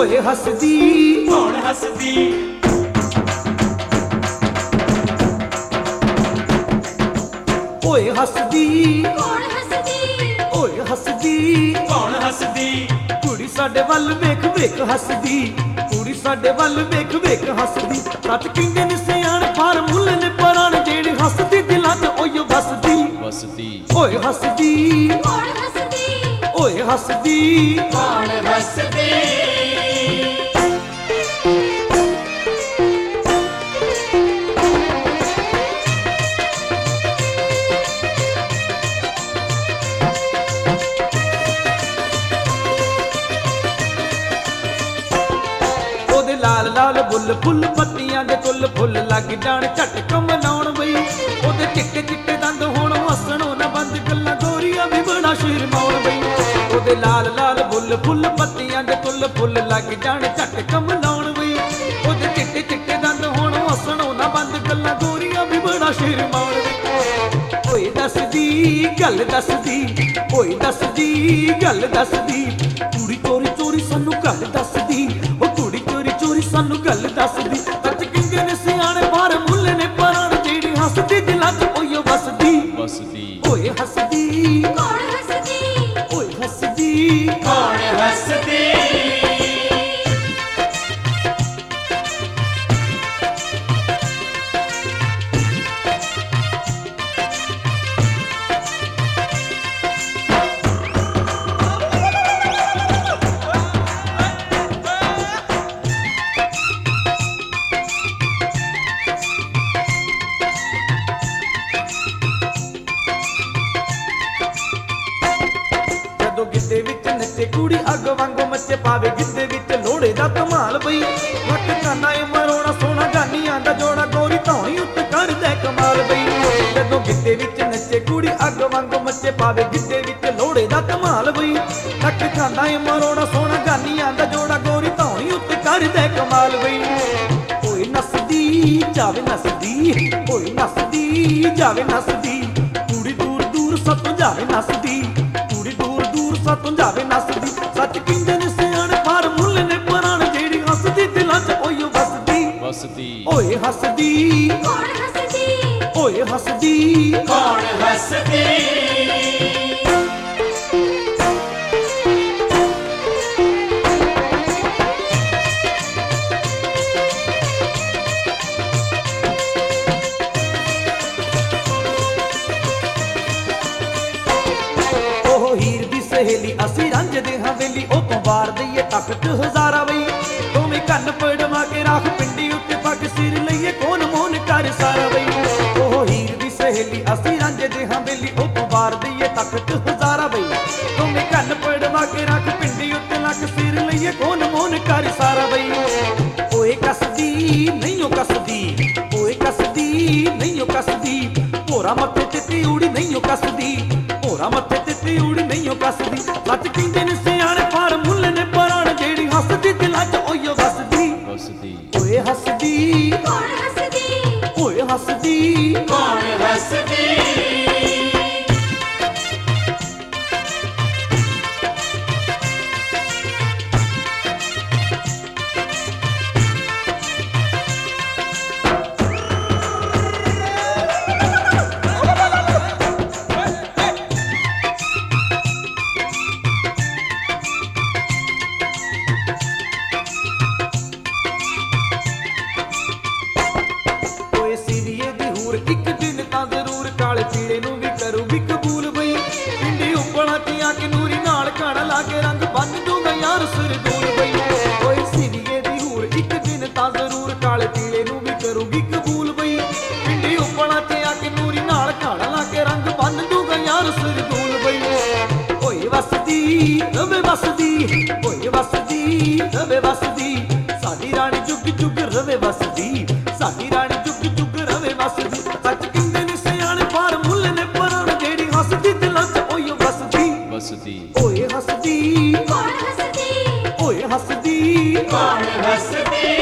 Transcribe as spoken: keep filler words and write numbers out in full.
ओए हसदी कौन हसदी ओए हसदी कौन हसदी ओए हसदी कौन हसदी कुड़ी साडे वल वेख वेख हसदी कुड़ी साडे वल वेख वेख हसदी सच कहंदे ने सियाण फार्मूले ने पराण जेड़ी हसदी दिलां च ओयो वसदी वसदी ओए हसदी कौन हसदी ओए हसदी कौन हसदी ओदे लाल लाल बुल फुल पत्तियां दे तुल फुल लग जाण झटक मनाउण बई ओदे चिट्टे चिट्टे दंद होण हसणों ना बंद गल्लां गोरियां भी बड़ा शर्माउण बई ओदे लाल लाल बुल फुल पत्तियां दे तुल फुल लग जाण झटक मनाउण बई ओदे चिट्टे चिट्टे दंद होण हसणों ना बंद गल्लां गोरियां भी बड़ा शर्माउण बई ओए दसदी गल दसदी ओए दसदी गल दसदी कुड़ी चोरी चोरी सानू गल दसदी ओ कुड़ी चोरी चोरी सानू गल दसदी सच कहंदे ने सियाणे बाहर मुल्ले ने पराण जेड़ी हसदी दिलां च ओयो वसदी वसदी ओए हसदी कौन हसदी ओए हसदी कौन हसदी ਜਦੋਂ ਗਿੱਧੇ ਵਿੱਚ ਨੱਚੇ ਕੁੜੀ ਅੱਗ ਵਾਂਗੂ ਮੱਚੇ ਪਾਵੇ ਗਿੱਧੇ ਵਿੱਚ ਲੋੜੇ ਦਾ ਧਮਾਲ ਬਈ ਲੱਕ ਕਾਨਾ ਏ ਮਰੋਣਾ ਸੋਹਣਾ ਗਾਨੀਆਂ ਦਾ ਜੋੜਾ ਗੋਰੀ ਧੌਣੀ ਉੱਤੇ ਕਰਦਾ ਕਮਾਲ ਬਈ ਜਦੋਂ ਗਿੱਧੇ ਵਿੱਚ ਨੱਚੇ ਕੁੜੀ ਅੱਗ ਵਾਂਗੂ ਮੱਚੇ ਪਾਵੇ ਗਿੱਧੇ ਵਿੱਚ ਲੋੜੇ ਦਾ ਧਮਾਲ ਬਈ ਲੱਕ ਕਾਨਾ ਏ ਮਰੋਣਾ ਸੋਹਣਾ ਗਾਨੀਆਂ ਦਾ ਜੋੜਾ ਗੋਰੀ ਧੌਣੀ ਉੱਤੇ ਕਰਦਾ ਕਮਾਲ ਬਈ ਓਏ ਨਸਦੀ ਜਾਵੇ ਨਸਦੀ ਓਏ ਨਸਦੀ ਜਾਵੇ ਨਸਦੀ ਕੁੜੀ ਦੂਰ ਦੂਰ ਸੱਤ ਜਾਵੇ ਨਸਦੀ ਕੁੜੀ ਦੂਰ ਦੂਰ ਸੱਤ ਜਾਵੇ ਨਸਦੀ ਸੱਚ ਕਹਿੰਦੇ ਨੇ ਸਿਆਣੇ ਫਾਰਮੂਲੇ ਨੇ ਪਰਾਣ ਜਿਹੜੀ ਹੱਸਦੀ ਦਿਲਾਂ 'ਚ ਓਯੋ ਵਸਦੀ वसदी ਓਏ ਹੱਸਦੀ कौन हसदी ਓਏ ਹੱਸਦੀ कौन हसदी ਉਹ ਹੀਰ ਦੀ ਸਹੇਲੀ ਅਸੀਂ ਰੰਜਦੇ ਹਵੇਲੀ ਉਹ ਤੋਂ ਵਾਰ ਦਈਏ ਤਖਤ ਹਜ਼ਾਰਾ ਬਈ ਦੋਵੇਂ ਕੰਨ ਪੜਵਾ ਕੇ ਰੱਖ ਪਿੰਡੀ ਉੱਤੇ ਪੱਗ ਸਿਰ ਲਈਏ ਕੋਨ ਮੋਨ ਕਰ ਸਾਰਾ ਬਈ ਉਹ ਹੀਰ ਦੀ ਸਹੇਲੀ ਅਸੀਂ ਰੰਜਦੇ ਹਵੇਲੀ ਉਹ ਤੋਂ ਵਾਰ ਦਈਏ ਤਖਤ ਹਜ਼ਾਰਾ ਬਈ ਦੋਵੇਂ ਕੰਨ ਪੜਵਾ ਕੇ ਰੱਖ ਪਿੰਡੀ ਉੱਤੇ ਲੱਕ ਸਿਰ ਲਈਏ ਕੋਨ ਮੋਨ ਕਰ ਸਾਰਾ ਬਈ ਓਏ ਕੱਸਦੀ ਨਹੀਂ ਉਹ ਕੱਸਦੀ ਓਏ ਕੱਸਦੀ ਨਹੀਂ ਉਹ ਕੱਸਦੀ ਭੋਰਾ ਮੱਥੇ ਤੇ ਤਿਉੜੀ ਨਹੀਂ ਉਹ ਕੱਸਦੀ ਭੋਰਾ ਮੱਥੇ ਤੇ ਤਿਉੜੀ ਨਹੀਂ ਉਹ ਕੱਸਦੀ ਸੱਚ ਕਹਿੰਦੇ ਨੇ ਸਿਆਣੇ ਫਾਰਮੂਲੇ ਨੇ ਪਰਾਣ ਜਿਹੜੀ ਹੱਸਦੀ ਦਿਲਾਂ 'ਚ ਓਯੋ ਵਸਦੀ वसदी ਓਏ ਹੱਸਦੀ कौन हसदी ਓਏ ਹੱਸਦੀ कौन हसदी ਓਏ ਸੀਰੀਏ ਦੀ ਹੂਰ ਇੱਕ ਦਿਨ ਤਾਂ ਜ਼ਰੂਰ ਕਾਲੇ ਪੀੜੇ ਨੂੰ ਵੀ ਕਰੂਗੀ ਕਬੂਲ ਬਈ ਪਿੰਡੀ ਉੱਪਲਾਂ ਤੇ ਆ ਕੇ ਨੂਰੀ ਨਾਲ ਖਾਣਾ ਲਾ ਕੇ ਰੰਗ ਬੰਨ ਦੂੰਗਾ ਯਾਰ ਸਰਦੂਲ ਬਈ ਓਏ ਸੀਰੀਏ ਦੀ ਹੂਰ ਇੱਕ ਦਿਨ ਤਾਂ ਜ਼ਰੂਰ ਕਾਲੇ ਪੀੜੇ ਨੂੰ ਵੀ ਕਰੂਗੀ ਕਬੂਲ ਬਈ ਪਿੰਡੀ ਉੱਪਲਾਂ ਤੇ ਆ ਕੇ ਨੂਰੀ ਨਾਲ ਖਾਣਾ ਲਾ ਕੇ ਰੰਗ ਬੰਨ ਦੂੰਗਾ ਯਾਰ ਸਰਦੂਲ ਬਈ ਓਏ ਵਸਦੀ ਰਵੇ ਵਸਦੀ ਓਏ ਵਸਦੀ ਰਵੇ ਵਸਦੀ ਸਾਡੀ ਰਾਣੀ ਜੁਗ ਜੁਗ ਰਵੇ ਵਸਦੀ ਸਾਡੀ ਰਾਣੀ ਜੁਗ ਜੁਗ ਰਵੇ ਵਸਦੀ ਸੱਚ ਕਹਿੰਦੇ ਨੇ ਸਿਆਣੇ ਫਾਰਮੂਲੇ ਨੇ ਪਰਾਣ ਜਿਹੜੀ ਹੱਸਦੀ ਦਿਲਾਂ 'ਚ ਓਯੋ ਵਸਦੀ वसदी ਓਏ ਹੱਸਦੀ कौन हसदी ਓਏ ਹੱਸਦੀ कौन हसदी